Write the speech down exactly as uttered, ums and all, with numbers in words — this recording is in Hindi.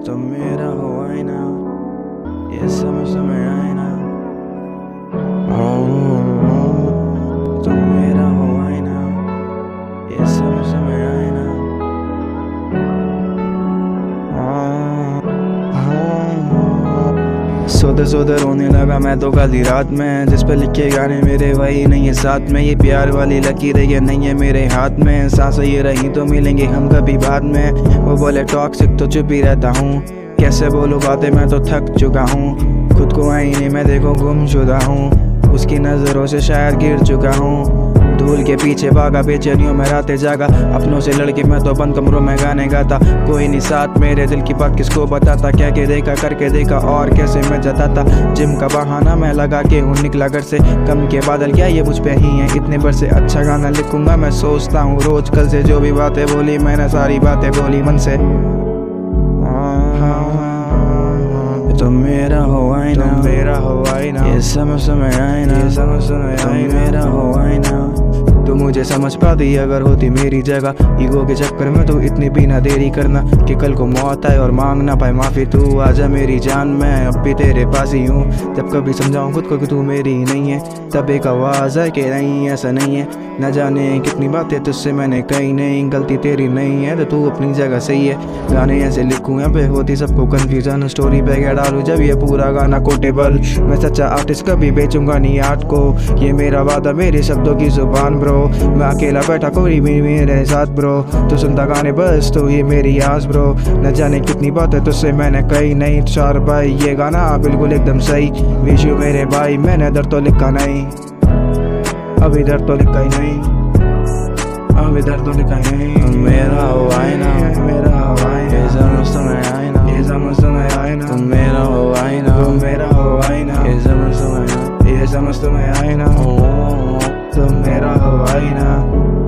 तुम मेरा हो आईना, ये समझ में आए ना। तुम मेरा हो आईना, ये समझ में आए ना। सोते सोते रोने लगा मैं तो कल ही रात में, जिस पे लिखे गाने मेरे वही नहीं है साथ में। ये प्यार वाली लकीरें ये नहीं है मेरे हाथ में, सांसें ये रही तो मिलेंगे हम कभी बाद में। वो बोले टॉक्सिक तो चुप ही रहता हूँ, कैसे बोलूँ बातें मैं तो थक चुका हूँ। खुद को आईने में देखो गुमशुदा हूँ, उसकी नज़रों से शायद गिर चुका हूँ। धूल के पीछे भागा बेचैनियों में रातें जागा, अपनों से लड़के मैं तो बंद कमरों में गाने गाता। कोई नहीं साथ मेरे दिल की बात किसको बताता, क्या के देखा करके देखा और कैसे मैं जताता। जिम का बहाना मैं लगा के हूँ निकला घर से, कम के बादल क्या ये मुझ पे ही है इतने बरसे। अच्छा गाना लिखूंगा मैं सोचता हूँ रोज, कल से जो भी बातें बोली मैंने सारी बातें बोली मन से। तुम मेरा हो आईना, तुम मेरा हो आईना, ये समझ में आए ना, ये समझ में आए मेरा हो आईना। तू मुझे समझ पाती अगर होती मेरी जगह, ईगो के चक्कर में तू इतनी भी ना देरी करना कि कल को मौत आए और मांग ना पाए माफी। तू आजा मेरी जान, मैं अब भी तेरे पास ही हूँ। जब कभी समझाऊँ खुद को कि तू मेरी ही नहीं है, तब एक आवाज़ है कि नहीं ऐसा नहीं है। न जाने कितनी बातें तुझसे मैंने कही नहीं, गलती तेरी नहीं है तो तू अपनी जगह सही है। गाने ऐसे लिखूँ यहाँ पे होती सबको कन्फ्यूजन, स्टोरी पे क्या डालूँ जब ये पूरा गाना कोटेबल। मैं सच्चा आर्टिस्ट कभी बेचूंगा नहीं आर्ट को, ये मेरा वादा मेरे शब्दों की जुबान ब्रो। मैं अकेला बैठा कोई भी मेरे साथ ब्रो, तो सुनता गाने बस तो ये मेरी आस ब्रो। न जाने कितनी बातें तुझसे मैंने कही नहीं, चार भाई ये गाना बिल्कुल एकदम सही। विश यू मेरे भाई, मैंने दर्द तो लिखा नहीं, अभी दर्द तो लिखा ही नहीं, अभी दर्द तो लिखा ही नहीं। मेरा हो आईना, मेरा हो आईना, ये समझ में आईना, ये समझ में आईना। तुम मेरा हो आईना, तुम मेरा हो आईना, ये समझ में आईना, ये समझ में आईना। तुम मेरा हो आईना।